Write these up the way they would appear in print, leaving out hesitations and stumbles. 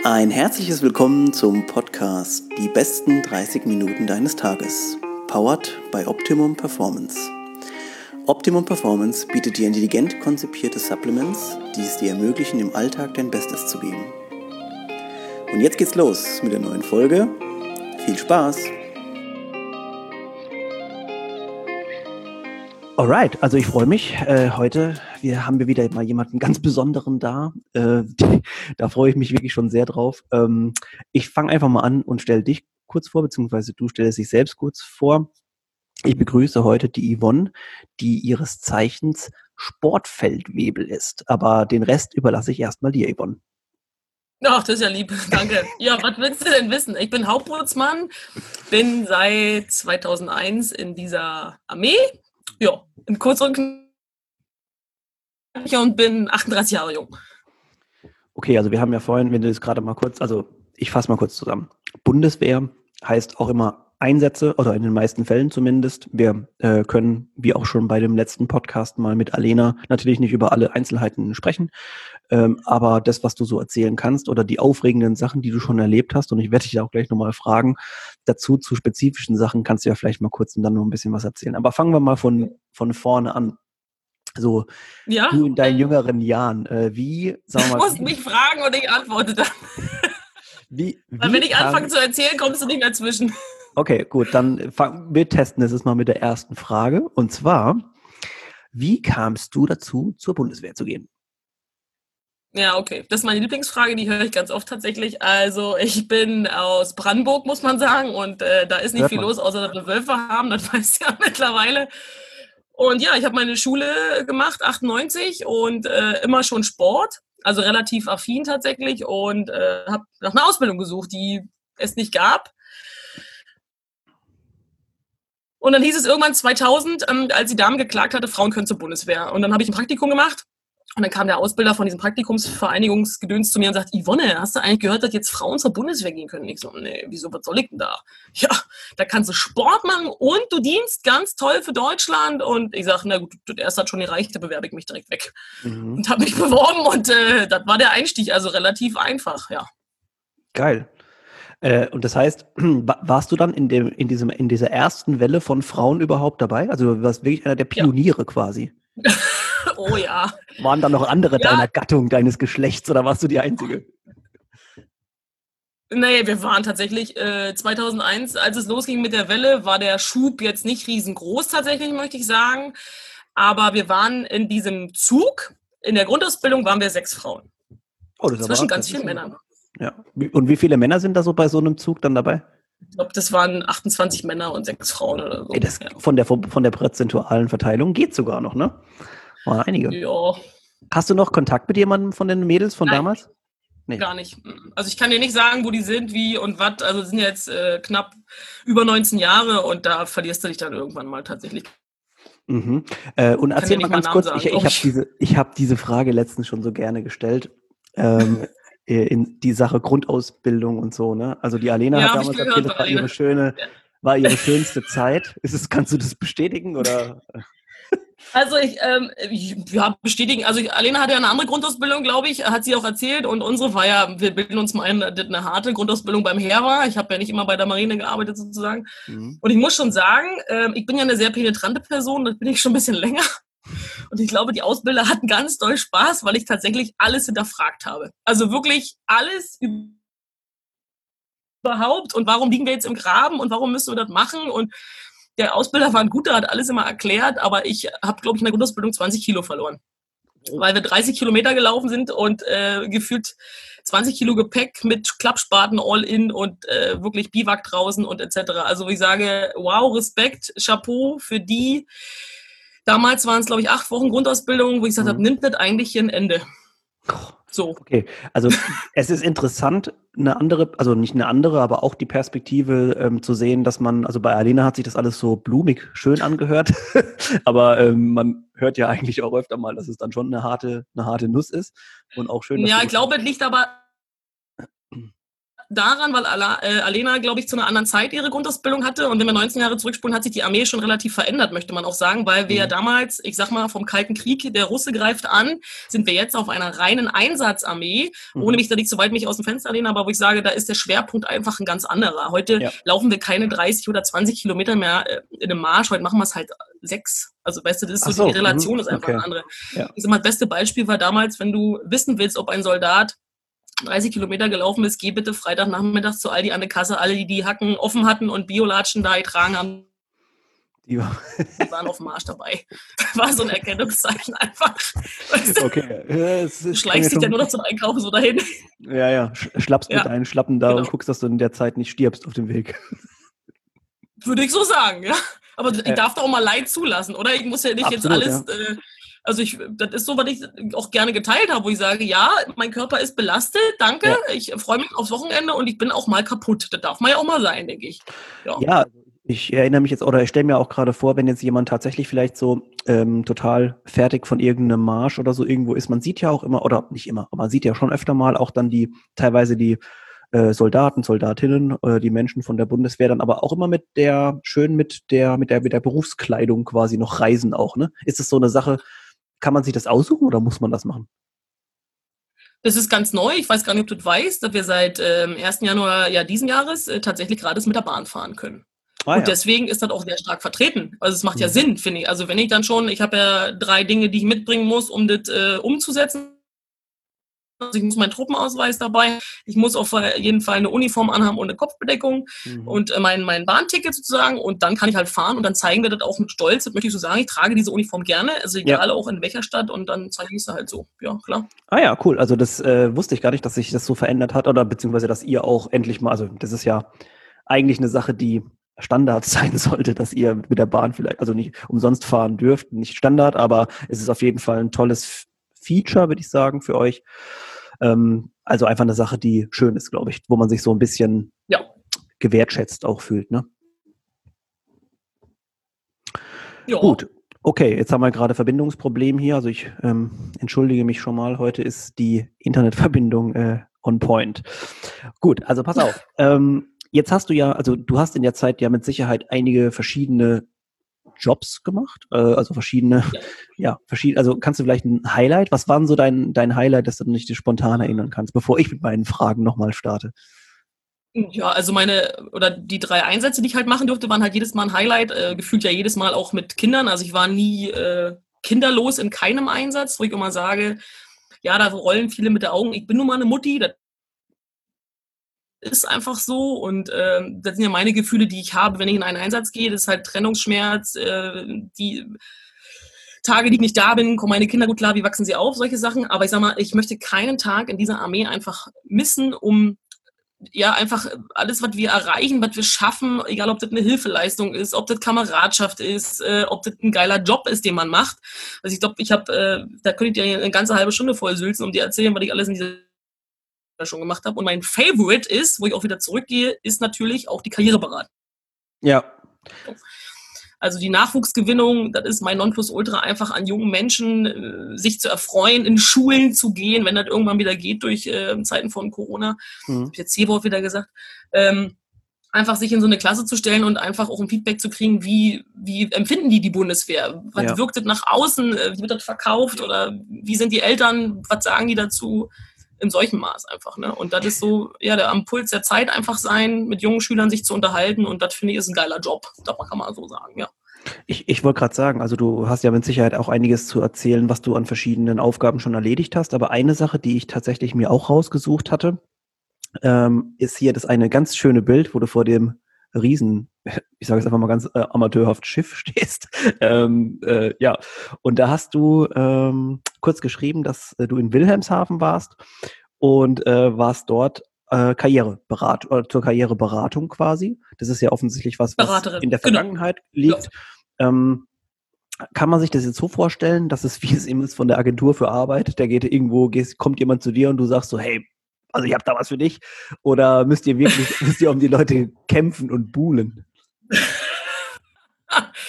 Ein herzliches Willkommen zum Podcast Die besten 30 Minuten deines Tages, powered by Optimum Performance. Optimum Performance bietet dir intelligent konzipierte Supplements, die es dir ermöglichen, im Alltag dein Bestes zu geben. Und jetzt geht's los mit der neuen Folge. Viel Spaß! Alright, also ich freue mich. Heute haben wir wieder mal jemanden ganz Besonderen da. Da freue ich mich wirklich schon sehr drauf. Ich fange einfach mal an und stelle dich kurz vor, beziehungsweise du stellst dich selbst kurz vor. Ich begrüße heute die Yvonne, die ihres Zeichens Sportfeldwebel ist. Aber den Rest überlasse ich erstmal dir, Yvonne. Ach, das ist ja lieb, danke. Ja, was willst du denn wissen? Ich bin Hauptbootsmann, bin seit 2001 in dieser Armee. Ja, im Kurz und knackig und bin 38 Jahre jung. Okay, also wir haben ja vorhin, wenn du das gerade mal kurz, also ich fasse mal kurz zusammen. Bundeswehr heißt auch immer Einsätze, oder in den meisten Fällen zumindest. Wir können, wie auch schon bei dem letzten Podcast mal mit Alena, natürlich nicht über alle Einzelheiten sprechen, aber das, was du so erzählen kannst oder die aufregenden Sachen, die du schon erlebt hast, und ich werde dich da auch gleich nochmal fragen, dazu zu spezifischen Sachen kannst du ja vielleicht mal kurz und dann noch ein bisschen was erzählen. Aber fangen wir mal von vorne an. So, ja? Du in deinen jüngeren Jahren, wie, sagen wir mal... Du musst mich fragen und ich antworte dann. Weil wenn ich anfange zu erzählen, kommst du nicht mehr zwischen. Okay, gut, dann wir testen es jetzt mal mit der ersten Frage. Und zwar, wie kamst du dazu, zur Bundeswehr zu gehen? Ja, okay. Das ist meine Lieblingsfrage, die höre ich ganz oft tatsächlich. Also ich bin aus Brandenburg, muss man sagen, und da ist nicht viel los, außer dass wir Wölfe haben, das weißt du ja mittlerweile. Und ja, ich habe meine Schule gemacht, 98, und immer schon Sport, also relativ affin tatsächlich, und habe nach einer Ausbildung gesucht, die es nicht gab. Und dann hieß es irgendwann 2000, als die Dame geklagt hatte, Frauen können zur Bundeswehr. Und dann habe ich ein Praktikum gemacht. Und dann kam der Ausbilder von diesem Praktikumsvereinigungsgedöns zu mir und sagt, Yvonne, hast du eigentlich gehört, dass jetzt Frauen zur Bundeswehr gehen können? Und ich so, nee, wieso, was soll ich denn da? Ja, da kannst du Sport machen und du dienst ganz toll für Deutschland. Und ich sage, na gut, das erste hat schon gereicht, da bewerbe ich mich direkt weg. Und habe mich beworben und das war der Einstieg, also relativ einfach, ja. Geil. Und das heißt, warst du dann in dieser ersten Welle von Frauen überhaupt dabei? Also du warst wirklich einer der Pioniere quasi. Oh ja. Waren da noch andere deiner Gattung, deines Geschlechts, oder warst du die Einzige? Nee, wir waren tatsächlich 2001, als es losging mit der Welle, war der Schub jetzt nicht riesengroß tatsächlich, möchte ich sagen. Aber wir waren in diesem Zug, in der Grundausbildung waren wir 6 Frauen. Oh, das zwischen ganz vielen Männern. Ja. Und wie viele Männer sind da so bei so einem Zug dann dabei? Ich glaube, das waren 28 Männer und 6 Frauen oder so. Ey, das von der prozentualen Verteilung geht sogar noch, ne? Waren einige. Ja. Hast du noch Kontakt mit jemandem von den Mädels von damals? Nee. Gar nicht. Also ich kann dir nicht sagen, wo die sind, wie und was. Also es sind jetzt knapp über 19 Jahre und da verlierst du dich dann irgendwann mal tatsächlich. Und erzähl mal ganz kurz, ich habe diese Frage letztens schon so gerne gestellt, in die Sache Grundausbildung und so, ne? Also die Alena hat damals erzählt, das war ihre schönste Zeit. Kannst du das bestätigen, oder? Also bestätigen. Also Alena hatte ja eine andere Grundausbildung, glaube ich, hat sie auch erzählt. Und unsere war ja, wir bilden uns mal ein, eine harte Grundausbildung beim Heer war. Ich habe ja nicht immer bei der Marine gearbeitet sozusagen. Und ich muss schon sagen, ich bin ja eine sehr penetrante Person, das bin ich schon ein bisschen länger. Und ich glaube, die Ausbilder hatten ganz doll Spaß, weil ich tatsächlich alles hinterfragt habe. Also wirklich alles überhaupt. Und warum liegen wir jetzt im Graben und warum müssen wir das machen? Und der Ausbilder war ein guter, hat alles immer erklärt, aber ich habe, glaube ich, in der Grundausbildung 20 Kilo verloren. Weil wir 30 Kilometer gelaufen sind und gefühlt 20 Kilo Gepäck mit Klappspaten all in und wirklich Biwak draußen und etc. Also ich sage, wow, Respekt, Chapeau für die. Damals waren es, glaube ich, 8 Wochen Grundausbildung, wo ich gesagt habe, nimmt das eigentlich hier ein Ende? So. Okay, also es ist interessant, nicht eine andere, aber auch die Perspektive zu sehen, dass man, also bei Alena hat sich das alles so blumig schön angehört, aber man hört ja eigentlich auch öfter mal, dass es dann schon eine harte Nuss ist und auch schön. Ja, ich glaube, es liegt aber daran, weil Alena, glaube ich, zu einer anderen Zeit ihre Grundausbildung hatte. Und wenn wir 19 Jahre zurückspulen, hat sich die Armee schon relativ verändert, möchte man auch sagen, weil wir ja damals, ich sag mal, vom Kalten Krieg, der Russe greift an, sind wir jetzt auf einer reinen Einsatzarmee, ohne mich da nicht so weit mich aus dem Fenster lehnen, aber wo ich sage, da ist der Schwerpunkt einfach ein ganz anderer. Heute laufen wir keine 30 oder 20 Kilometer mehr in einem Marsch, heute machen wir es halt 6. Also weißt du, das ist so, die Relation ist einfach eine andere. Ja. Ich sag mal, das beste Beispiel war damals, wenn du wissen willst, ob ein Soldat 30 Kilometer gelaufen ist, geh bitte Freitagnachmittags zu Aldi an der Kasse, alle, die Hacken offen hatten und Biolatschen da getragen haben, die waren auf dem Marsch dabei. Das war so ein Erkennungszeichen einfach. Weißt du? Okay. Du schleichst dich ja nur noch zum Einkaufen so dahin. Ja. Schlappst mit deinen Schlappen da und guckst, dass du in der Zeit nicht stirbst auf dem Weg. Würde ich so sagen, ja. Aber ich darf da auch mal Leid zulassen, oder? Ich muss ja nicht absolut, jetzt alles... Also das ist so, was ich auch gerne geteilt habe, wo ich sage, ja, mein Körper ist belastet, danke, ich freue mich aufs Wochenende und ich bin auch mal kaputt. Das darf man ja auch mal sein, denke ich. Ja, ich erinnere mich jetzt, oder ich stelle mir auch gerade vor, wenn jetzt jemand tatsächlich vielleicht so total fertig von irgendeinem Marsch oder so irgendwo ist, man sieht ja auch immer, oder nicht immer, aber man sieht ja schon öfter mal auch dann teilweise die Soldaten, Soldatinnen, die Menschen von der Bundeswehr dann aber auch immer mit der Berufskleidung quasi noch reisen auch, ne? Ist das so eine Sache? Kann man sich das aussuchen oder muss man das machen? Das ist ganz neu. Ich weiß gar nicht, ob du das weißt, dass wir seit 1. Januar diesen Jahres tatsächlich gratis mit der Bahn fahren können. Und deswegen ist das auch sehr stark vertreten. Also es macht ja Sinn, finde ich. Also wenn ich dann schon, ich habe ja 3 Dinge, die ich mitbringen muss, um das umzusetzen. Also ich muss meinen Truppenausweis dabei, ich muss auf jeden Fall eine Uniform anhaben und eine Kopfbedeckung und mein Bahnticket sozusagen und dann kann ich halt fahren und dann zeigen wir das auch mit Stolz, das möchte ich so sagen, ich trage diese Uniform gerne, also egal auch in welcher Stadt und dann zeige ich es halt so, ja klar. Ah ja, cool, also das wusste ich gar nicht, dass sich das so verändert hat oder beziehungsweise, dass ihr auch endlich mal, also das ist ja eigentlich eine Sache, die Standard sein sollte, dass ihr mit der Bahn vielleicht, also nicht umsonst fahren dürft, nicht Standard, aber es ist auf jeden Fall ein tolles Feature, würde ich sagen, für euch. Also einfach eine Sache, die schön ist, glaube ich, wo man sich so ein bisschen gewertschätzt auch fühlt, ne? Ja. Gut, okay, jetzt haben wir gerade Verbindungsproblem hier, also ich entschuldige mich schon mal, heute ist die Internetverbindung on point. Gut, also pass auf, jetzt hast du ja, also du hast in der Zeit ja mit Sicherheit einige verschiedene Jobs gemacht, also verschiedene, also kannst du vielleicht ein Highlight, was war denn so dein Highlight, das du nicht spontan erinnern kannst, bevor ich mit meinen Fragen nochmal starte? Ja, also die 3 Einsätze, die ich halt machen durfte, waren halt jedes Mal ein Highlight, gefühlt ja jedes Mal auch mit Kindern, also ich war nie kinderlos in keinem Einsatz, wo ich immer sage, ja, da rollen viele mit den Augen, ich bin nun mal eine Mutti, das ist einfach so und das sind ja meine Gefühle, die ich habe, wenn ich in einen Einsatz gehe, das ist halt Trennungsschmerz, die Tage, die ich nicht da bin, kommen meine Kinder gut klar, wie wachsen sie auf, solche Sachen, aber ich sag mal, ich möchte keinen Tag in dieser Armee einfach missen, um einfach alles, was wir erreichen, was wir schaffen, egal ob das eine Hilfeleistung ist, ob das Kameradschaft ist, ob das ein geiler Job ist, den man macht. Also ich glaube, da könnte ich dir eine ganze halbe Stunde voll sülzen, um dir erzählen, was ich alles in dieser schon gemacht habe. Und mein Favorite ist, wo ich auch wieder zurückgehe, ist natürlich auch die Karriereberatung. Ja. Also die Nachwuchsgewinnung, das ist mein Nonplusultra, einfach an jungen Menschen sich zu erfreuen, in Schulen zu gehen, wenn das irgendwann wieder geht durch Zeiten von Corona. Hab ich jetzt C-Wort wieder gesagt. Einfach sich in so eine Klasse zu stellen und einfach auch ein Feedback zu kriegen, wie empfinden die Bundeswehr? Was wirkt das nach außen? Wie wird das verkauft? Oder wie sind die Eltern? Was sagen die dazu? In solchem Maß einfach, ne? Und das ist so, der am Puls der Zeit einfach sein, mit jungen Schülern sich zu unterhalten und das finde ich ist ein geiler Job. Das kann man so sagen, ja. Ich wollte gerade sagen, also du hast ja mit Sicherheit auch einiges zu erzählen, was du an verschiedenen Aufgaben schon erledigt hast, aber eine Sache, die ich tatsächlich mir auch rausgesucht hatte, ist hier das eine ganz schöne Bild, wo du vor dem riesen, ich sage es einfach mal ganz amateurhaft, Schiff stehst. Und da hast du kurz geschrieben, dass du in Wilhelmshaven warst und warst dort zur Karriereberatung quasi. Das ist ja offensichtlich was in der Vergangenheit liegt. Ja. Kann man sich das jetzt so vorstellen, dass es wie es eben ist von der Agentur für Arbeit, kommt jemand zu dir und du sagst so, hey, also ich habe da was für dich, oder müsst ihr um die Leute kämpfen und buhlen?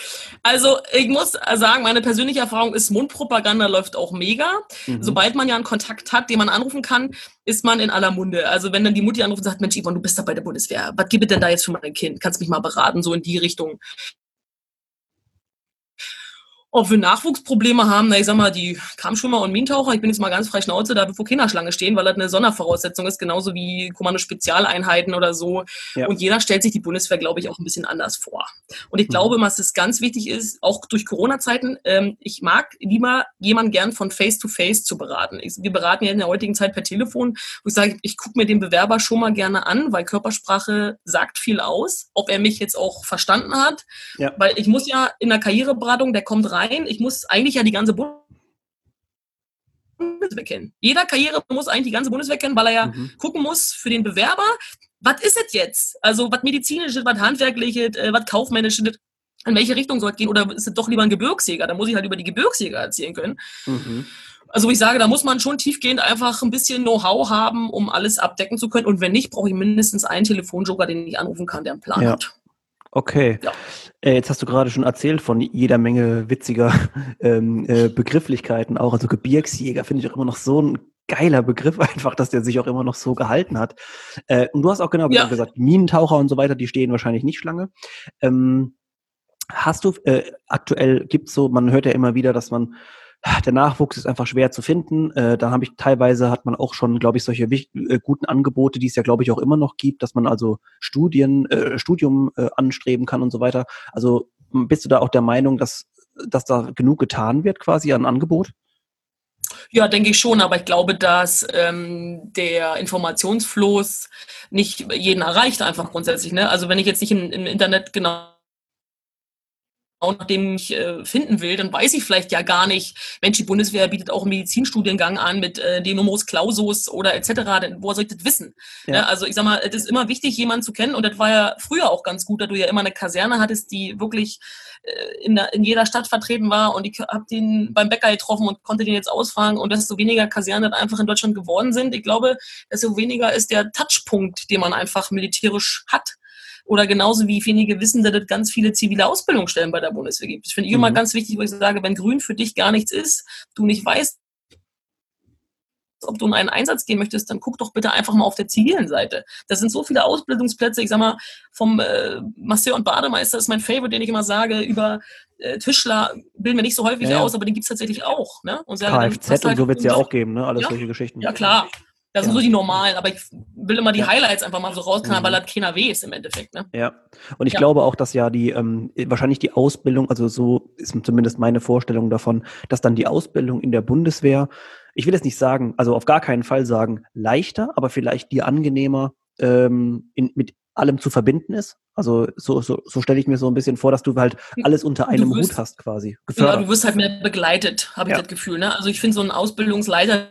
Also ich muss sagen, meine persönliche Erfahrung ist, Mundpropaganda läuft auch mega. Sobald man ja einen Kontakt hat, den man anrufen kann, ist man in aller Munde. Also wenn dann die Mutti anruft und sagt, Mensch, Yvonne, du bist da bei der Bundeswehr. Was gibt es denn da jetzt für mein Kind? Kannst mich mal beraten, so in die Richtung. Ob wir Nachwuchsprobleme haben, ich sag mal, die Kampfschwimmer und Minentaucher, ich bin jetzt mal ganz frei Schnauze, da wird vor Kinderschlange stehen, weil das eine Sondervoraussetzung ist, genauso wie Kommando-Spezialeinheiten oder so. Ja. Und jeder stellt sich die Bundeswehr, glaube ich, auch ein bisschen anders vor. Und ich glaube, was das ganz wichtig ist, auch durch Corona-Zeiten, ich mag lieber jemanden gern von Face-to-Face zu beraten. Wir beraten ja in der heutigen Zeit per Telefon, wo ich sage, ich gucke mir den Bewerber schon mal gerne an, weil Körpersprache sagt viel aus, ob er mich jetzt auch verstanden hat. Ja. Weil ich muss ja in der Karriereberatung, der kommt rein, ich muss eigentlich ja die ganze Bundeswehr kennen. Jeder Karriere muss eigentlich die ganze Bundeswehr kennen, weil er ja gucken muss für den Bewerber, was ist es jetzt? Also was medizinisches, was handwerkliches, was kaufmännisches, in welche Richtung soll es gehen? Oder ist es doch lieber ein Gebirgsjäger? Da muss ich halt über die Gebirgsjäger erzählen können. Also ich sage, da muss man schon tiefgehend einfach ein bisschen Know-how haben, um alles abdecken zu können. Und wenn nicht, brauche ich mindestens einen Telefonjoker, den ich anrufen kann, der einen Plan hat. Okay. Ja. Jetzt hast du gerade schon erzählt von jeder Menge witziger Begrifflichkeiten auch. Also Gebirgsjäger finde ich auch immer noch so ein geiler Begriff einfach, dass der sich auch immer noch so gehalten hat. Und du hast auch genau gesagt, Minentaucher und so weiter, die stehen wahrscheinlich nicht Schlange. Hast du aktuell, gibt's so, man hört ja immer wieder, dass der Nachwuchs ist einfach schwer zu finden. Dann hat man auch schon, glaube ich, solche guten Angebote, die es ja, glaube ich, auch immer noch gibt, dass man also Studium anstreben kann und so weiter. Also bist du da auch der Meinung, dass da genug getan wird quasi an Angebot? Ja, denke ich schon, aber ich glaube, dass der Informationsfluss nicht jeden erreicht einfach grundsätzlich. Ne? Also wenn ich jetzt nicht im Internet genau nach dem ich finden will, dann weiß ich vielleicht ja gar nicht, Mensch, die Bundeswehr bietet auch einen Medizinstudiengang an mit dem Numerus Clausus oder etc., denn woher soll ich das wissen? Ja. Also ich sag mal, es ist immer wichtig, jemanden zu kennen und das war ja früher auch ganz gut, da du ja immer eine Kaserne hattest, die wirklich in jeder Stadt vertreten war und ich habe den beim Bäcker getroffen und konnte den jetzt ausfragen und desto weniger Kasernen einfach in Deutschland geworden sind. Ich glaube, desto weniger ist der Touchpunkt, den man einfach militärisch hat. Oder genauso wie wenige wissen, dass es ganz viele zivile Ausbildungsstellen bei der Bundeswehr gibt. Das finde ich immer ganz wichtig, wo ich sage, wenn Grün für dich gar nichts ist, du nicht weißt, ob du in einen Einsatz gehen möchtest, dann guck doch bitte einfach mal auf der zivilen Seite. Da sind so viele Ausbildungsplätze, ich sag mal, vom Masseur und Bademeister ist mein Favorite, den ich immer sage, über Tischler bilden wir nicht so häufig aus, aber den gibt es tatsächlich auch. Ne? Und Kfz und so wird es ja auch geben, ne? Alles solche Geschichten. Ja, klar. Das sind so die normalen, aber ich will immer die Highlights einfach mal so rausknallen, weil das keiner weh ist im Endeffekt. Ne? Ja, und ich glaube auch, dass ja wahrscheinlich die Ausbildung, also so ist zumindest meine Vorstellung davon, dass dann die Ausbildung in der Bundeswehr, ich will jetzt nicht sagen, also auf gar keinen Fall sagen leichter, aber vielleicht die angenehmer mit allem zu verbinden ist. Also so stelle ich mir so ein bisschen vor, dass du halt alles unter einem Hut hast quasi. Gefördert. Ja, du wirst halt mehr begleitet, habe ich das Gefühl. Ne? Also ich finde so ein Ausbildungsleiter,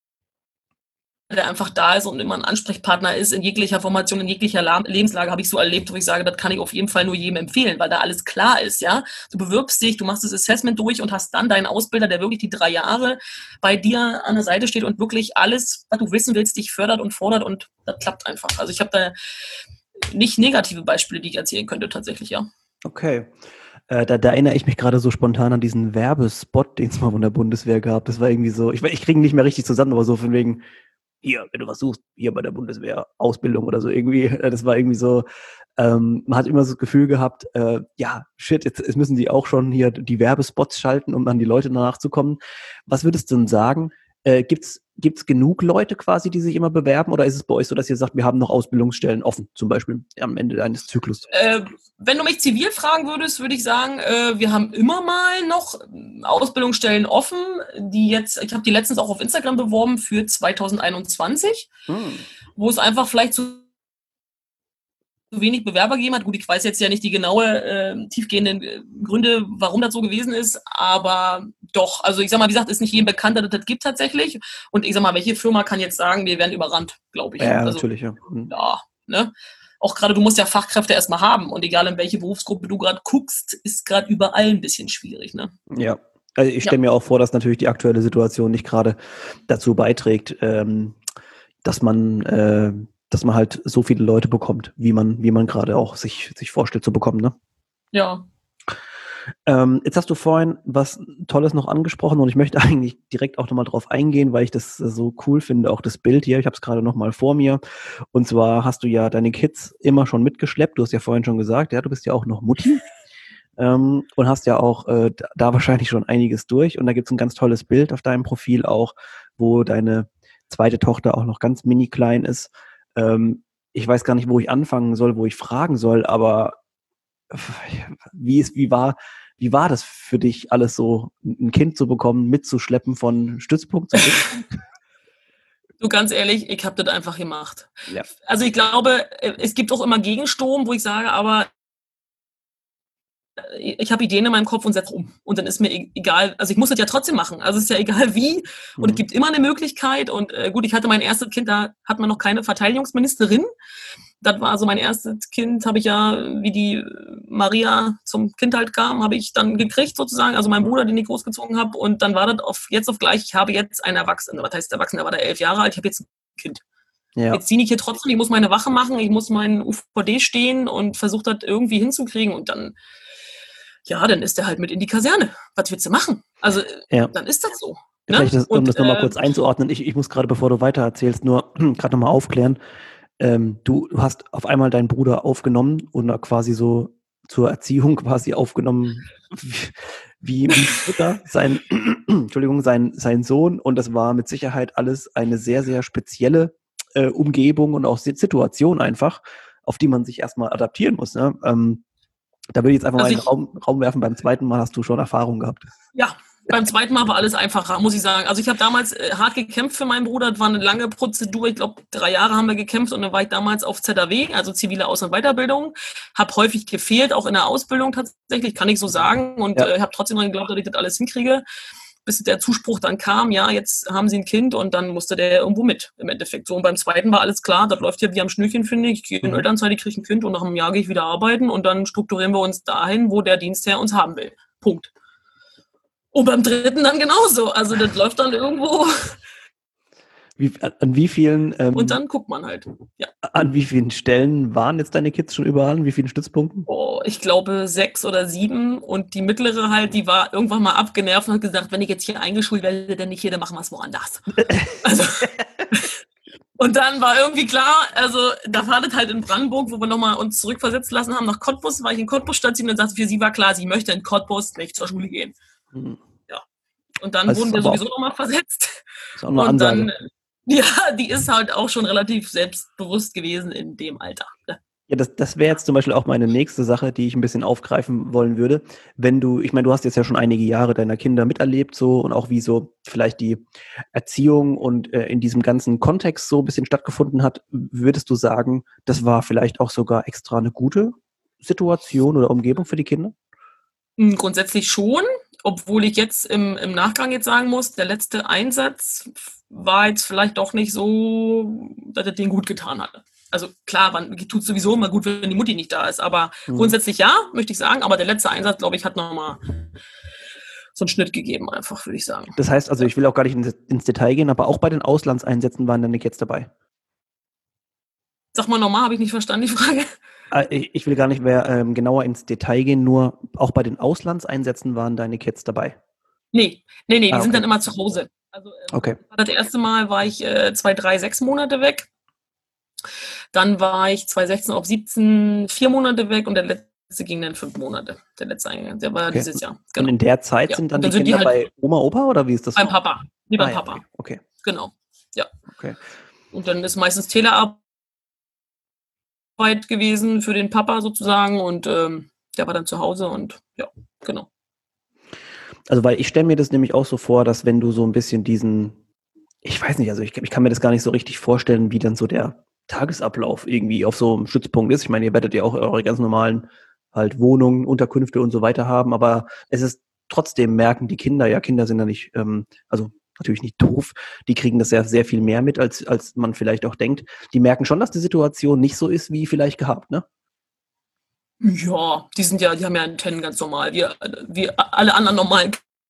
der einfach da ist und immer ein Ansprechpartner ist in jeglicher Formation, in jeglicher Lebenslage, habe ich so erlebt, wo ich sage, das kann ich auf jeden Fall nur jedem empfehlen, weil da alles klar ist, ja. Du bewirbst dich, du machst das Assessment durch und hast dann deinen Ausbilder, der wirklich die 3 Jahre bei dir an der Seite steht und wirklich alles, was du wissen willst, dich fördert und fordert und das klappt einfach. Also ich habe da nicht negative Beispiele, die ich erzählen könnte, tatsächlich, ja. Okay. Da erinnere ich mich gerade so spontan an diesen Werbespot, den es mal von der Bundeswehr gab. Das war irgendwie so, ich kriege ihn nicht mehr richtig zusammen, aber so von wegen, hier, wenn du was suchst, hier bei der Bundeswehr, Ausbildung oder so irgendwie. Das war irgendwie so, man hat immer so das Gefühl gehabt, jetzt müssen die auch schon hier die Werbespots schalten, um an die Leute danach zu kommen. Was würdest du denn sagen? Gibt's genug Leute quasi, die sich immer bewerben, oder ist es bei euch so, dass ihr sagt, wir haben noch Ausbildungsstellen offen, zum Beispiel am Ende eines Zyklus? Wenn du mich zivil fragen würdest, würde ich sagen, wir haben immer mal noch Ausbildungsstellen offen, ich habe die letztens auch auf Instagram beworben für 2021, wo es einfach vielleicht zu wenig Bewerber gegeben hat. Gut, ich weiß jetzt ja nicht die genaue, tiefgehenden Gründe, warum das so gewesen ist, aber doch, also ich sag mal, wie gesagt, ist nicht jedem bekannt, dass es das gibt tatsächlich. Und ich sag mal, welche Firma kann jetzt sagen, wir werden überrannt, glaube ich. Ja, also, natürlich, ja. Ja, ne? Auch gerade, du musst ja Fachkräfte erstmal haben und egal in welche Berufsgruppe du gerade guckst, ist gerade überall ein bisschen schwierig, ne? Ja, also ich stelle mir auch vor, dass natürlich die aktuelle Situation nicht gerade dazu beiträgt, dass man halt so viele Leute bekommt, wie man gerade auch sich vorstellt zu bekommen, ne? Ja. Jetzt hast du vorhin was Tolles noch angesprochen und ich möchte eigentlich direkt auch nochmal drauf eingehen, weil ich das so cool finde, auch das Bild hier. Ich habe es gerade nochmal vor mir. Und zwar hast du ja deine Kids immer schon mitgeschleppt. Du hast ja vorhin schon gesagt, ja, du bist ja auch noch Mutti. Und hast ja auch da wahrscheinlich schon einiges durch. Und da gibt es ein ganz tolles Bild auf deinem Profil auch, wo deine zweite Tochter auch noch ganz mini klein ist. Ich weiß gar nicht, wo ich anfangen soll, wo ich fragen soll, aber wie war das für dich, alles so ein Kind zu bekommen, mitzuschleppen von Stützpunkt zu Stützpunkt? Du, ganz ehrlich, ich habe das einfach gemacht. Ja. Also ich glaube, es gibt auch immer Gegensturm, wo ich sage, aber ich habe Ideen in meinem Kopf und setze um. Und dann ist mir egal, also ich muss das ja trotzdem machen. Also es ist ja egal wie. Und es gibt immer eine Möglichkeit. Und gut, ich hatte mein erstes Kind, da hat man noch keine Verteidigungsministerin. Das war so mein erstes Kind, habe ich ja, wie die Maria zum Kind halt kam, habe ich dann gekriegt sozusagen. Also mein Bruder, den ich großgezogen habe. Und dann war das jetzt auf gleich, ich habe jetzt einen Erwachsenen. Was heißt Erwachsener? Der war da 11 Jahre alt. Ich habe jetzt ein Kind. Ja. Jetzt ziehe ich hier trotzdem, ich muss meine Wache machen, ich muss meinen UVD stehen und versuche das irgendwie hinzukriegen. Und dann dann ist der halt mit in die Kaserne. Was willst du machen? Also, dann ist das so. Ne? Vielleicht, um das nochmal kurz einzuordnen, ich muss gerade, bevor du weiter erzählst, nur gerade nochmal aufklären. Du hast auf einmal deinen Bruder aufgenommen und quasi so zur Erziehung quasi aufgenommen, wie Mutter, sein Sohn. Und das war mit Sicherheit alles eine sehr, sehr spezielle Umgebung und auch Situation einfach, auf die man sich erstmal adaptieren muss. Ne? Da würde ich jetzt einfach mal in den Raum werfen. Beim zweiten Mal hast du schon Erfahrung gehabt. Ja, beim zweiten Mal war alles einfacher, muss ich sagen. Also ich habe damals hart gekämpft für meinen Bruder. Das war eine lange Prozedur. Ich glaube, 3 Jahre haben wir gekämpft und dann war ich damals auf ZAW, also zivile Aus- und Weiterbildung. Habe häufig gefehlt, auch in der Ausbildung tatsächlich, kann ich so sagen. Und habe trotzdem daran geglaubt, dass ich das alles hinkriege. Bis der Zuspruch dann kam, ja, jetzt haben sie ein Kind und dann musste der irgendwo mit, im Endeffekt. So, und beim zweiten war alles klar, das läuft ja wie am Schnürchen, finde ich. Ich gehe in Elternzeit, ich kriege ein Kind und nach einem Jahr gehe ich wieder arbeiten und dann strukturieren wir uns dahin, wo der Dienstherr uns haben will. Punkt. Und beim dritten dann genauso. Also das läuft dann irgendwo. An wie vielen und dann guckt man halt. Ja. An wie vielen Stellen waren jetzt deine Kids schon überall? An wie vielen Stützpunkten? Oh, ich glaube 6 oder 7. Und die mittlere halt, die war irgendwann mal abgenervt und hat gesagt, wenn ich jetzt hier eingeschult werde, dann nicht hier, dann machen wir es woanders. Also, und dann war irgendwie klar, also da war das halt in Brandenburg, wo wir nochmal uns zurückversetzt lassen haben nach Cottbus, war ich in Cottbus stationiert und dann sagte, für sie war klar, sie möchte in Cottbus nicht zur Schule gehen. Ja. Und dann wurden wir sowieso nochmal versetzt. Ist auch eine Ansage. Dann, ja, die ist halt auch schon relativ selbstbewusst gewesen in dem Alter. Ne? Ja, das wäre jetzt zum Beispiel auch meine nächste Sache, die ich ein bisschen aufgreifen wollen würde. Wenn du, ich meine, du hast jetzt ja schon einige Jahre deiner Kinder miterlebt so und auch wie so vielleicht die Erziehung und in diesem ganzen Kontext so ein bisschen stattgefunden hat, würdest du sagen, das war vielleicht auch sogar extra eine gute Situation oder Umgebung für die Kinder? Grundsätzlich schon, obwohl ich jetzt im Nachgang jetzt sagen muss, der letzte Einsatz war jetzt vielleicht doch nicht so, dass er den gut getan hatte. Also klar, man tut sowieso immer gut, wenn die Mutti nicht da ist, aber grundsätzlich ja, möchte ich sagen, aber der letzte Einsatz, glaube ich, hat nochmal so einen Schnitt gegeben, einfach, würde ich sagen. Das heißt, also ich will auch gar nicht ins Detail gehen, aber auch bei den Auslandseinsätzen waren deine Kids dabei? Sag mal nochmal, habe ich nicht verstanden, die Frage. Ich will gar nicht mehr genauer ins Detail gehen, nur auch bei den Auslandseinsätzen waren deine Kids dabei? Nee, die sind dann immer zu Hause. Also das erste Mal war ich 2, 3, 6 Monate weg. Dann war ich 2016 auf 17, 4 Monate weg und der letzte ging dann 5 Monate. Der letzte Eingang, der war dieses Jahr. Genau. Und in der Zeit sind dann die Kinder halt bei Oma, Opa oder wie ist das? Beim Papa. Nee, beim Papa. Okay. Genau. Ja. Okay. Und dann ist meistens Telearbeit gewesen für den Papa sozusagen und der war dann zu Hause und ja, genau. Also weil ich stelle mir das nämlich auch so vor, dass wenn du so ein bisschen ich weiß nicht, also ich kann mir das gar nicht so richtig vorstellen, wie dann so der Tagesablauf irgendwie auf so einem Stützpunkt ist. Ich meine, ihr werdet ja auch eure ganz normalen halt Wohnungen, Unterkünfte und so weiter haben, aber es ist trotzdem merken die Kinder sind ja nicht, also natürlich nicht doof, die kriegen das ja sehr viel mehr mit, als man vielleicht auch denkt. Die merken schon, dass die Situation nicht so ist, wie vielleicht gehabt, ne? Ja, die haben ja Antennen ganz normal, wie alle anderen normalen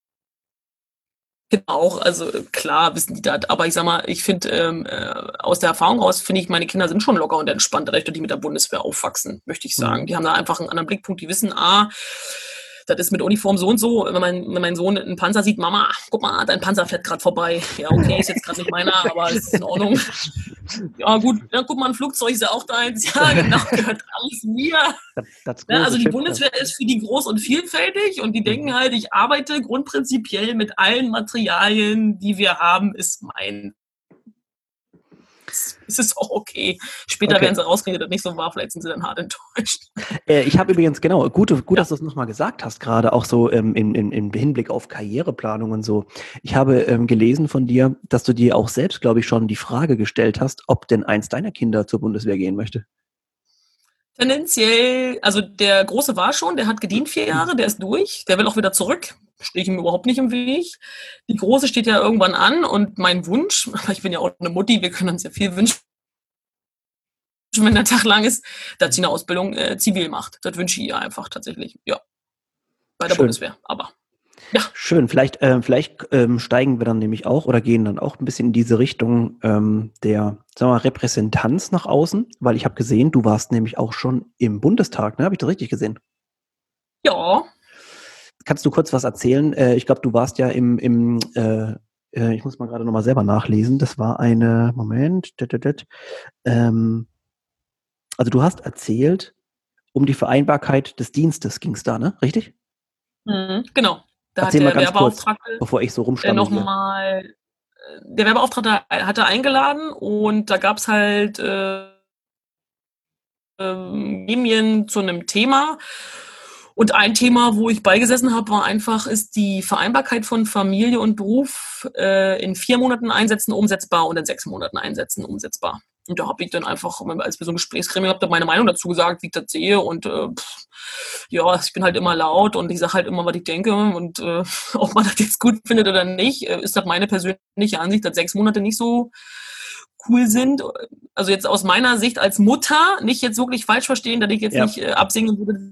auch, also klar wissen die das, aber ich sag mal, ich finde, aus der Erfahrung raus, finde ich, meine Kinder sind schon locker und entspannt, dadurch, dass die mit der Bundeswehr aufwachsen, möchte ich sagen. Die haben da einfach einen anderen Blickpunkt, die wissen, das ist mit Uniform so und so. Wenn mein Sohn einen Panzer sieht, Mama, guck mal, dein Panzer fährt gerade vorbei. Ja, okay, ist jetzt gerade nicht meiner, aber es ist in Ordnung. Ja, gut, dann guck mal, ein Flugzeug ist ja auch deins. Ja, genau, gehört alles mir. Ja, also die Bundeswehr ist für die groß und vielfältig und die denken halt, ich arbeite grundprinzipiell mit allen Materialien, die wir haben, ist mein. Es ist auch okay. Später werden sie rauskriegen, dass das nicht so war. Vielleicht sind sie dann hart enttäuscht. Ich habe übrigens, genau, gut, dass du es nochmal gesagt hast, gerade auch so im Hinblick auf Karriereplanung und so. Ich habe gelesen von dir, dass du dir auch selbst, glaube ich, schon die Frage gestellt hast, ob denn eins deiner Kinder zur Bundeswehr gehen möchte. Tendenziell, also der Große war schon, der hat gedient 4 Jahre, der ist durch, der will auch wieder zurück. Stehe ich ihm überhaupt nicht im Weg. Die Große steht ja irgendwann an und mein Wunsch, ich bin ja auch eine Mutti, wir können uns ja viel wünschen, wenn der Tag lang ist, dass sie eine Ausbildung zivil macht. Das wünsche ich ihr einfach tatsächlich, ja. Bei der Bundeswehr, aber ja. Schön, vielleicht steigen wir dann nämlich auch oder gehen dann auch ein bisschen in diese Richtung der, sagen wir mal, Repräsentanz nach außen, weil ich habe gesehen, du warst nämlich auch schon im Bundestag, ne? Habe ich das richtig gesehen? Ja. Kannst du kurz was erzählen? Ich glaube, du warst ja ich muss mal gerade nochmal selber nachlesen, das war eine, Moment, also du hast erzählt, um die Vereinbarkeit des Dienstes ging es da, ne? Richtig? Genau. Da Erzähl hat mal der ganz kurz, Werbeauftragte bevor ich so rumstamme hier. Der Werbeauftragte hatte eingeladen und da gab es halt Gremien zu einem Thema. Und ein Thema, wo ich beigesessen habe, war einfach, ist die Vereinbarkeit von Familie und Beruf in 4 Monaten einsetzen umsetzbar und in 6 Monaten einsetzen umsetzbar. Und da habe ich dann einfach, als wir so ein Gesprächsgremium hatten, meine Meinung dazu gesagt, wie ich das sehe. Und ja, ich bin halt immer laut und ich sage halt immer, was ich denke. Und ob man das jetzt gut findet oder nicht, ist das meine persönliche Ansicht, dass 6 Monate nicht so cool sind. Also jetzt aus meiner Sicht als Mutter, nicht jetzt wirklich falsch verstehen, dass ich jetzt nicht absingen würde,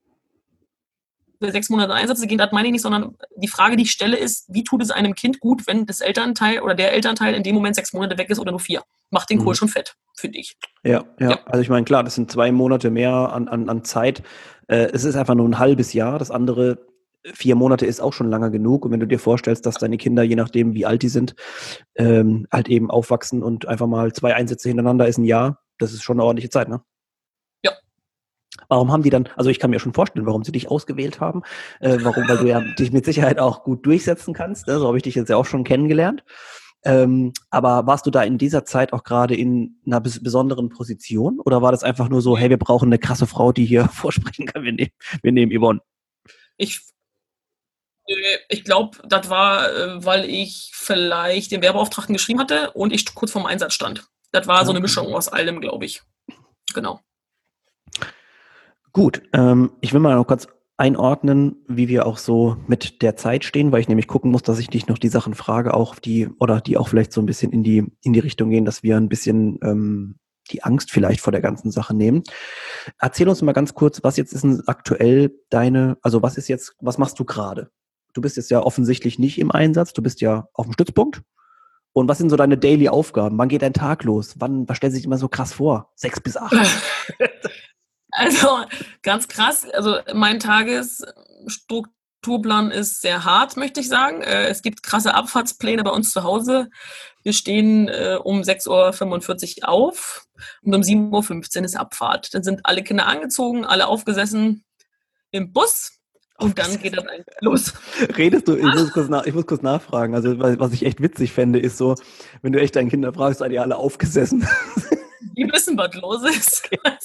6 Monate Einsätze gehen, das meine ich nicht, sondern die Frage, die ich stelle, ist, wie tut es einem Kind gut, wenn das Elternteil oder der Elternteil in dem Moment 6 Monate weg ist oder nur 4? Macht den Kohl schon fett, finde ich. Ja. Also ich meine, klar, das sind 2 Monate mehr an Zeit. Es ist einfach nur ein halbes Jahr. Das andere 4 Monate ist auch schon lange genug. Und wenn du dir vorstellst, dass deine Kinder, je nachdem wie alt die sind, halt eben aufwachsen und einfach mal 2 Einsätze hintereinander ist ein Jahr, das ist schon eine ordentliche Zeit, ne? Warum haben die dann, also ich kann mir schon vorstellen, warum sie dich ausgewählt haben. Warum? Weil du ja dich mit Sicherheit auch gut durchsetzen kannst. Ne? So habe ich dich jetzt ja auch schon kennengelernt. Aber warst du da in dieser Zeit auch gerade in einer besonderen Position? Oder war das einfach nur so, hey, wir brauchen eine krasse Frau, die hier vorsprechen kann, wir nehmen Yvonne? Ich glaube, das war, weil ich vielleicht den Werbeauftragten geschrieben hatte und ich kurz vorm Einsatz stand. Das war so eine Mischung aus allem, glaube ich. Genau. Gut, ich will mal noch kurz einordnen, wie wir auch so mit der Zeit stehen, weil ich nämlich gucken muss, dass ich dich noch die Sachen frage, auch die auch vielleicht so ein bisschen in die Richtung gehen, dass wir ein bisschen die Angst vielleicht vor der ganzen Sache nehmen. Erzähl uns mal ganz kurz, was jetzt ist denn aktuell was machst du gerade? Du bist jetzt ja offensichtlich nicht im Einsatz, du bist ja auf dem Stützpunkt. Und was sind so deine Daily-Aufgaben? Wann geht dein Tag los? Was stellt sich immer so krass vor? 6 bis 8? Also ganz krass, also mein Tagesstrukturplan ist sehr hart, möchte ich sagen. Es gibt krasse Abfahrtspläne bei uns zu Hause. Wir stehen um 6:45 Uhr auf und um 7:15 Uhr ist Abfahrt. Dann sind alle Kinder angezogen, alle aufgesessen im Bus und dann geht das eigentlich los. Redest du, ich muss kurz nachfragen, also was ich echt witzig fände, ist so, wenn du echt deine Kinder fragst, seid ihr alle aufgesessen? Die wissen, was los ist.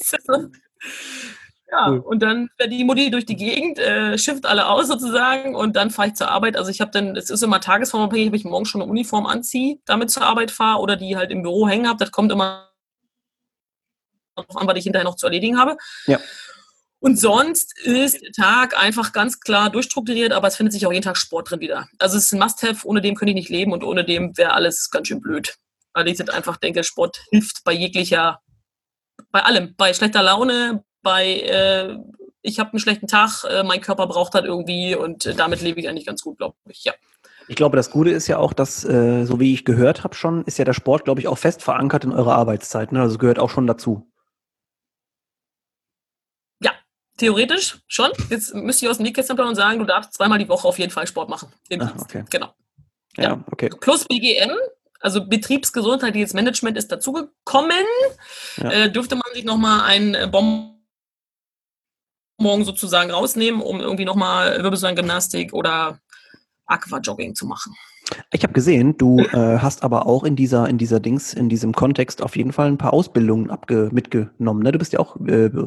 Ja, und dann fährt die Mutti durch die Gegend, schifft alle aus sozusagen und dann fahre ich zur Arbeit. Also es ist immer tagesformabhängig, ob ich morgens schon eine Uniform anziehe, damit zur Arbeit fahre oder die halt im Büro hängen habe. Das kommt immer darauf an, was ich hinterher noch zu erledigen habe. Ja. Und sonst ist der Tag einfach ganz klar durchstrukturiert, aber es findet sich auch jeden Tag Sport drin wieder. Also es ist ein Must-have, ohne dem könnte ich nicht leben und ohne dem wäre alles ganz schön blöd. Weil ich einfach denke, Sport hilft bei allem, bei schlechter Laune, ich habe einen schlechten Tag, mein Körper braucht das irgendwie und damit lebe ich eigentlich ganz gut, glaube ich, ja. Ich glaube, das Gute ist ja auch, dass, so wie ich gehört habe schon, ist ja der Sport, glaube ich, auch fest verankert in eurer Arbeitszeit, ne? Also gehört auch schon dazu. Theoretisch schon. Jetzt müsste ich aus dem Nähkästchen plaudern und sagen, du darfst 2-mal die Woche auf jeden Fall Sport machen. Im Dienst. Okay. Genau. Ja, okay. Plus BGM, also Betriebsgesundheitliches Management ist dazugekommen. Ja. Dürfte man sich nochmal einen Bonbon sozusagen rausnehmen, um irgendwie nochmal Wirbelsäulengymnastik oder Aquajogging zu machen. Ich habe gesehen, du hast aber auch in diesem Kontext auf jeden Fall ein paar Ausbildungen mitgenommen. Ne? Du bist ja auch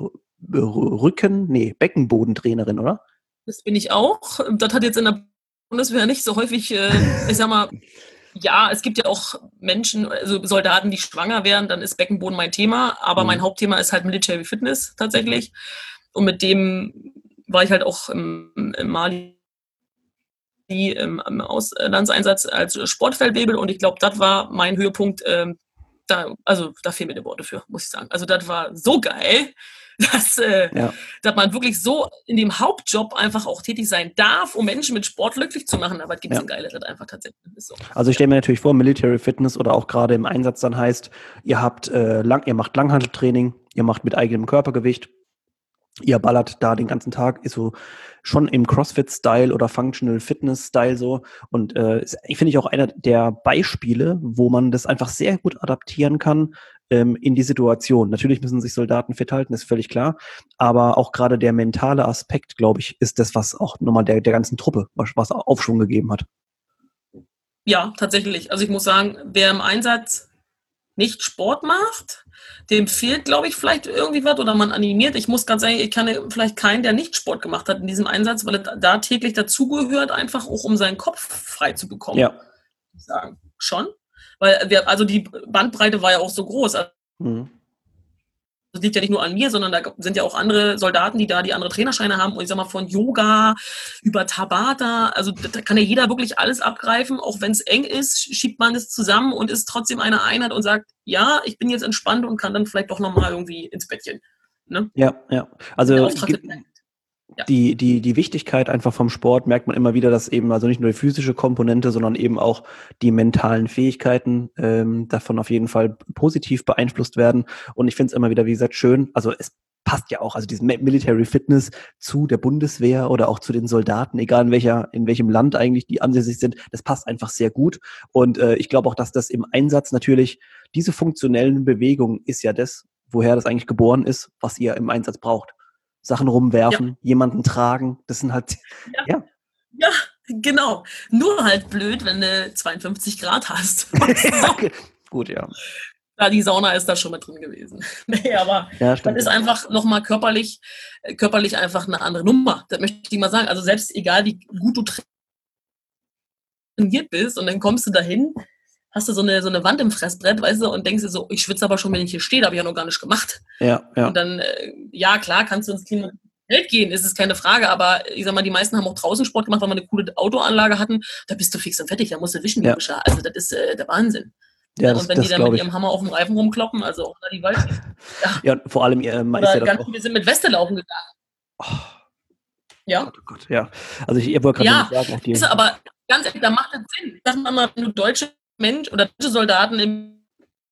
Beckenbodentrainerin, oder? Das bin ich auch. Das hat jetzt in der Bundeswehr nicht so häufig, ich sag mal, ja, es gibt ja auch Menschen, also Soldaten, die schwanger werden, dann ist Beckenboden mein Thema, aber mein Hauptthema ist halt Military Fitness tatsächlich. Und mit dem war ich halt auch im Mali im Auslandseinsatz als Sportfeldwebel und ich glaube, das war mein Höhepunkt. Da fehlen mir die Worte für, muss ich sagen. Also das war so geil, dass man wirklich so in dem Hauptjob einfach auch tätig sein darf, um Menschen mit Sport glücklich zu machen. Aber es gibt ein Geileres einfach tatsächlich. So. Also ich stelle mir natürlich vor, Military Fitness oder auch gerade im Einsatz dann heißt, ihr macht Langhanteltraining, ihr macht mit eigenem Körpergewicht, ihr ballert da den ganzen Tag, ist so schon im CrossFit-Style oder Functional Fitness-Style so. Und ich finde auch einer der Beispiele, wo man das einfach sehr gut adaptieren kann in die Situation. Natürlich müssen sich Soldaten fit halten, ist völlig klar. Aber auch gerade der mentale Aspekt, glaube ich, ist das, was auch nochmal der ganzen Truppe was Aufschwung gegeben hat. Ja, tatsächlich. Also ich muss sagen, wer im Einsatz nicht Sport macht, dem fehlt, glaube ich, vielleicht irgendwie was oder man animiert. Ich muss ganz sagen, ich kann vielleicht keinen, der nicht Sport gemacht hat in diesem Einsatz, weil er da täglich dazugehört, einfach auch um seinen Kopf frei zu bekommen. Ja. Ich sagen. Schon. Weil die Bandbreite war ja auch so groß. Das liegt ja nicht nur an mir, sondern da sind ja auch andere Soldaten, die andere Trainerscheine haben. Und ich sag mal, von Yoga über Tabata, also da kann ja jeder wirklich alles abgreifen. Auch wenn es eng ist, schiebt man es zusammen und ist trotzdem eine Einheit und sagt, ja, ich bin jetzt entspannt und kann dann vielleicht doch nochmal irgendwie ins Bettchen. Ne? Ja. Also die Wichtigkeit einfach vom Sport merkt man immer wieder, dass eben also nicht nur die physische Komponente, sondern eben auch die mentalen Fähigkeiten davon auf jeden Fall positiv beeinflusst werden. Und ich finde es immer wieder, wie gesagt, schön. Also es passt ja auch, also diese Military Fitness zu der Bundeswehr oder auch zu den Soldaten, egal in welchem Land eigentlich die ansässig sind, das passt einfach sehr gut. Und ich glaube auch, dass das im Einsatz natürlich, diese funktionellen Bewegungen ist ja das, woher das eigentlich geboren ist, was ihr im Einsatz braucht. Sachen rumwerfen, jemanden tragen, das sind halt, Ja, genau. Nur halt blöd, wenn du 52 Grad hast. Gut, ja. Ja, die Sauna ist da schon mit drin gewesen. Nee, aber das ist einfach nochmal körperlich einfach eine andere Nummer. Das möchte ich mal sagen. Also selbst egal, wie gut du trainiert bist und dann kommst du dahin, hast du so eine Wand im Fressbrett, weißt du, und denkst dir so, ich schwitze aber schon, wenn ich hier stehe, da habe ich ja noch gar nicht gemacht. Ja. Und dann, klar, kannst du ins Feld gehen, ist es keine Frage, aber ich sag mal, die meisten haben auch draußen Sport gemacht, weil wir eine coole Autoanlage hatten, da bist du fix und fertig, da musst du wischen, logischer. Also das ist der Wahnsinn. Ja, und wenn die dann mit ihrem Hammer auf dem Reifen rumkloppen, also auch da die Wald. Ja, vor allem oder ganz viele sind mit Weste laufen gegangen. Oh. Ja. Oh Gott, ja. Also ich wollte gerade sagen, auch die. Ist aber ganz ehrlich, da macht das Sinn. Sag mal, wenn du deutsche Mensch oder deutsche Soldaten im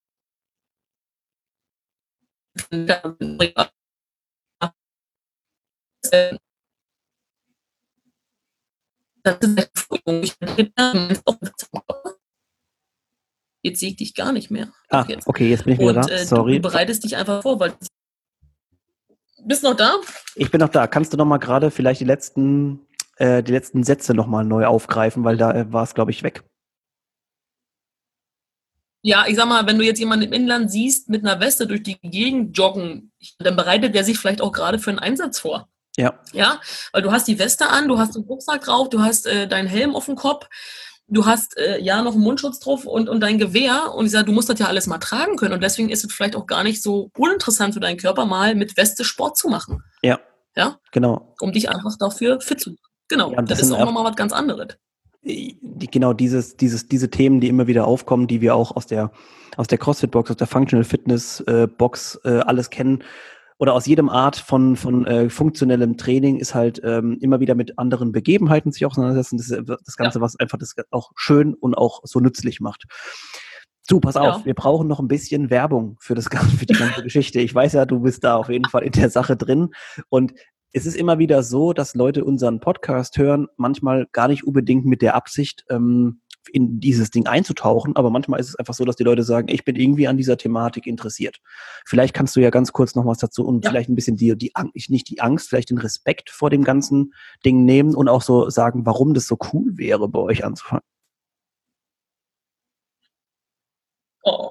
Jetzt sehe ich dich gar nicht mehr. Okay, jetzt bin ich wieder da. Sorry. Du bereitest dich einfach vor, weil bist du noch da? Ich bin noch da. Kannst du noch mal gerade vielleicht die letzten Sätze noch mal neu aufgreifen, weil da war es, glaube ich, weg. Ja, ich sag mal, wenn du jetzt jemanden im Inland siehst mit einer Weste durch die Gegend joggen, dann bereitet der sich vielleicht auch gerade für einen Einsatz vor. Ja. Ja, weil du hast die Weste an, du hast einen Rucksack drauf, du hast deinen Helm auf dem Kopf, du hast noch einen Mundschutz drauf und dein Gewehr und ich sage, du musst das ja alles mal tragen können und deswegen ist es vielleicht auch gar nicht so uninteressant für deinen Körper mal mit Weste Sport zu machen. Ja. Ja? Genau. Um dich einfach dafür fit zu machen. Genau, ja, das ist auch nochmal was ganz anderes. Genau diese Themen, die immer wieder aufkommen, die wir auch aus der CrossFit-Box, aus der Functional Fitness-Box alles kennen oder aus jedem Art von funktionellem Training ist halt immer wieder mit anderen Begebenheiten sich auseinandersetzen. Das ist das Ganze, was einfach das auch schön und auch so nützlich macht. Du, pass auf, wir brauchen noch ein bisschen Werbung für die ganze Geschichte. Ich weiß ja, du bist da auf jeden Fall in der Sache drin und es ist immer wieder so, dass Leute unseren Podcast hören, manchmal gar nicht unbedingt mit der Absicht, in dieses Ding einzutauchen, aber manchmal ist es einfach so, dass die Leute sagen, ich bin irgendwie an dieser Thematik interessiert. Vielleicht kannst du ja ganz kurz noch was dazu und vielleicht ein bisschen nicht die Angst, vielleicht den Respekt vor dem ganzen Ding nehmen und auch so sagen, warum das so cool wäre, bei euch anzufangen. Oh.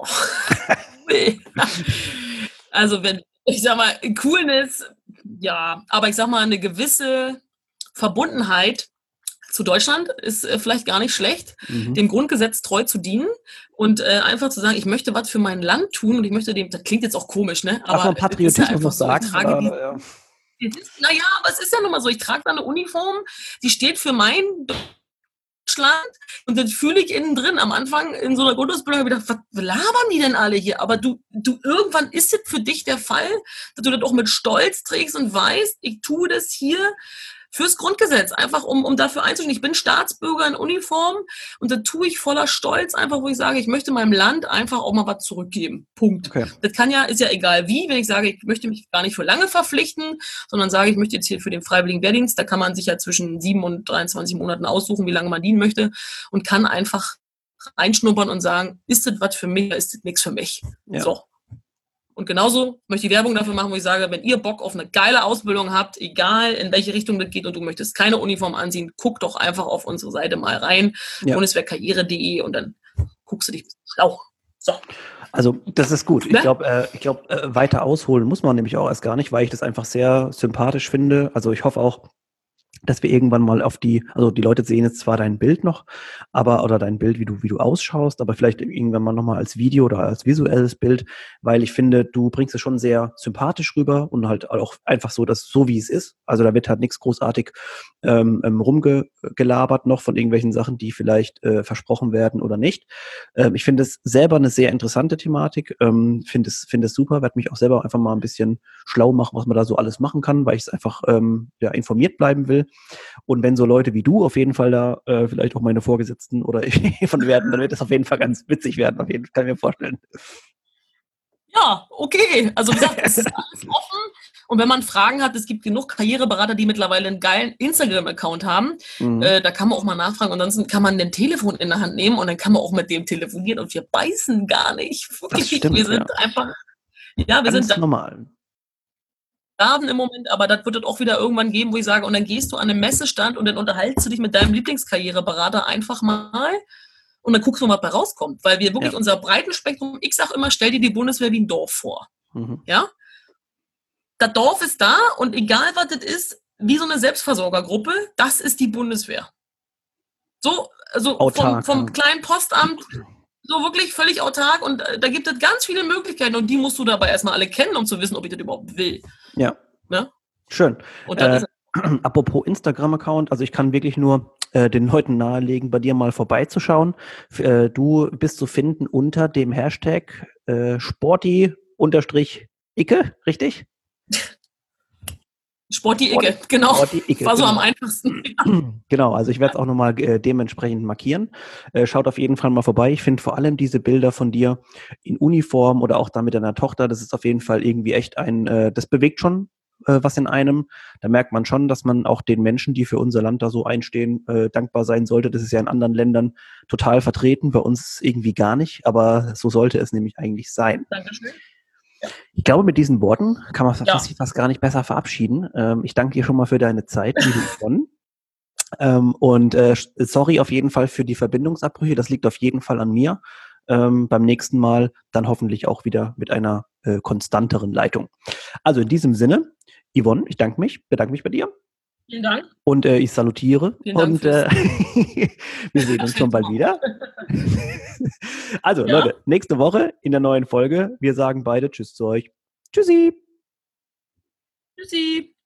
Also wenn, ich sag mal, Coolness, ja, aber ich sag mal, eine gewisse Verbundenheit zu Deutschland ist vielleicht gar nicht schlecht, dem Grundgesetz treu zu dienen und einfach zu sagen, ich möchte was für mein Land tun und ich möchte dem, das klingt jetzt auch komisch, ne? Aber man Patriotismus noch sagen? Naja, aber es ist ja nun mal so, ich trage da eine Uniform, die steht für mein Deutschland und das fühle ich innen drin. Am Anfang in so einer Grundausbildung habe ich gedacht, was labern die denn alle hier? Aber du irgendwann ist es für dich der Fall, dass du das auch mit Stolz trägst und weißt, ich tue das hier fürs Grundgesetz, einfach um dafür einzustehen. Ich bin Staatsbürger in Uniform und das tue ich voller Stolz, einfach wo ich sage, ich möchte meinem Land einfach auch mal was zurückgeben. Punkt. Okay. Das ist ja egal wie, wenn ich sage, ich möchte mich gar nicht für lange verpflichten, sondern sage, ich möchte jetzt hier für den Freiwilligen Wehrdienst, da kann man sich ja zwischen 7 und 23 Monaten aussuchen, wie lange man dienen möchte und kann einfach reinschnuppern und sagen, ist das was für mich, ist das nichts für mich. Ja. So. Und genauso möchte ich Werbung dafür machen, wo ich sage, wenn ihr Bock auf eine geile Ausbildung habt, egal in welche Richtung das geht und du möchtest keine Uniform anziehen, guck doch einfach auf unsere Seite mal rein, bundeswehrkarriere.de und dann guckst du dich schlau. So. Also das ist gut. Ich glaube, weiter ausholen muss man nämlich auch erst gar nicht, weil ich das einfach sehr sympathisch finde. Also ich hoffe auch, dass wir irgendwann mal die Leute sehen jetzt zwar dein Bild noch, oder dein Bild, wie du ausschaust, aber vielleicht irgendwann mal nochmal als Video oder als visuelles Bild, weil ich finde, du bringst es schon sehr sympathisch rüber und halt auch einfach so, dass so wie es ist. Also da wird halt nichts großartig rumgelabert noch von irgendwelchen Sachen, die vielleicht versprochen werden oder nicht. Ich finde es selber eine sehr interessante Thematik, finde es super, werde mich auch selber einfach mal ein bisschen schlau machen, was man da so alles machen kann, weil ich es einfach informiert bleiben will. Und wenn so Leute wie du auf jeden Fall da vielleicht auch meine Vorgesetzten oder von werden, dann wird das auf jeden Fall ganz witzig werden, auf jeden Fall, kann ich mir vorstellen. Ja, okay. Also wie gesagt, es ist alles offen. Und wenn man Fragen hat, es gibt genug Karriereberater, die mittlerweile einen geilen Instagram-Account haben. Da kann man auch mal nachfragen. Ansonsten kann man ein Telefon in der Hand nehmen und dann kann man auch mit dem telefonieren und wir beißen gar nicht. Das stimmt, wir sind einfach, wir sind normal. Im Moment, aber das wird es auch wieder irgendwann geben, wo ich sage, und dann gehst du an einem Messestand und dann unterhältst du dich mit deinem Lieblingskarriereberater einfach mal und dann guckst du mal, was bei rauskommt. Weil wir wirklich unser Breitenspektrum, ich sage immer, stell dir die Bundeswehr wie ein Dorf vor. Ja? Das Dorf ist da und egal was das ist, wie so eine Selbstversorgergruppe, das ist die Bundeswehr. So, also vom kleinen Postamt, so wirklich völlig autark und da gibt es ganz viele Möglichkeiten und die musst du dabei erstmal alle kennen, um zu wissen, ob ich das überhaupt will. Ja. Ne? Schön. Und apropos Instagram-Account, also ich kann wirklich nur den Leuten nahelegen, bei dir mal vorbeizuschauen. Du bist zu finden unter dem Hashtag Sporty_Icke, richtig? Sporty-Icke, genau. Sporty-Icke, war so am einfachsten. Genau, also ich werde es auch nochmal dementsprechend markieren. Schaut auf jeden Fall mal vorbei. Ich finde vor allem diese Bilder von dir in Uniform oder auch da mit deiner Tochter, das ist auf jeden Fall irgendwie echt das bewegt schon was in einem. Da merkt man schon, dass man auch den Menschen, die für unser Land da so einstehen, dankbar sein sollte. Das ist ja in anderen Ländern total vertreten, bei uns irgendwie gar nicht, aber so sollte es nämlich eigentlich sein. Dankeschön. Ich glaube, mit diesen Worten kann man fast gar nicht besser verabschieden. Ich danke dir schon mal für deine Zeit, liebe Yvonne. Sorry auf jeden Fall für die Verbindungsabbrüche. Das liegt auf jeden Fall an mir. Beim nächsten Mal dann hoffentlich auch wieder mit einer konstanteren Leitung. Also in diesem Sinne, Yvonne, ich bedanke mich bei dir. Vielen Dank. Und ich salutiere. Vielen Dank. Und wir sehen uns schon bald wieder. Also Leute, nächste Woche in der neuen Folge. Wir sagen beide Tschüss zu euch. Tschüssi. Tschüssi.